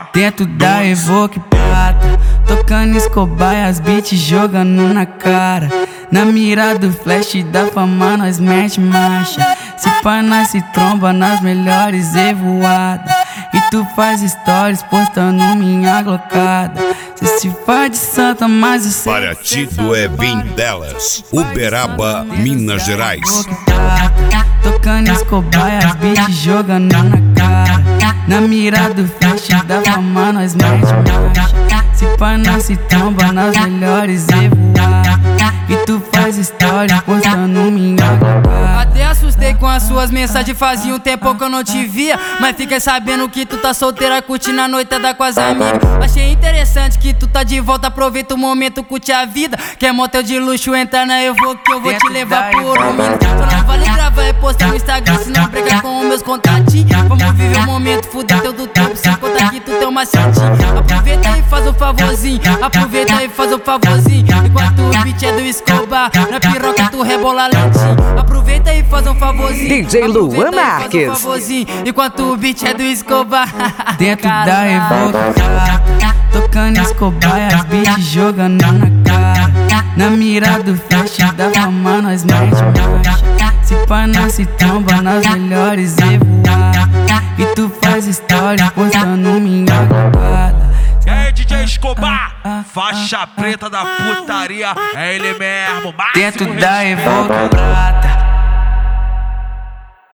Dentro da Evoque prata, tocando Escobar e as beats jogando na cara. Na mira do flash da fama nós mete marcha. Se pá nós se tromba nas melhores evoadas. E tu faz stories postando minha glocada. Cê se faz de santa, mas eu sei Paratido é bem delas. Uberaba, Minas Gerais. Tocando Escobar e as beats jogando na cara. Na mira do flash da fama nós mete marcha. Se pá nós se tromba nas melhores evoadas. E tu faz stories postando minha glocada. Até assustei com as suas mensagens, fazia um tempo que eu não te via. Mas fiquei sabendo que tu tá solteira, curtindo a noitada com as amigas. Achei interessante que tu tá de volta, aproveita o momento, curte a vida. Quer motel de luxo, entra na Evoque que eu vou te levar por um mina. Só não vale gravar e postar no Instagram, se não briga com os meus contatinhos. Vamos viver o momento, fuder teu do tempo, sem contar que tu tem uma macetinho. Aproveita e faz um favorzinho, aproveita e faz um favorzinho. Enquanto o beat é do Escobar, na piroca tu rebola lentinho. Aproveita e faz um favorzinho, DJ Luan Marques. Enquanto o beat é do Escobar. Dentro da Evoque prata, tocando Escobar e as beats jogando na cara. Na mira do flash da fama nós mete marcha. Se pá nós se tromba nas melhores evoadas. E tu faz stories postando minha glocada. E aí, DJ Escobar, faixa preta da putaria, é ele mesmo, Máximo Dentro da respeito. Evoque prata,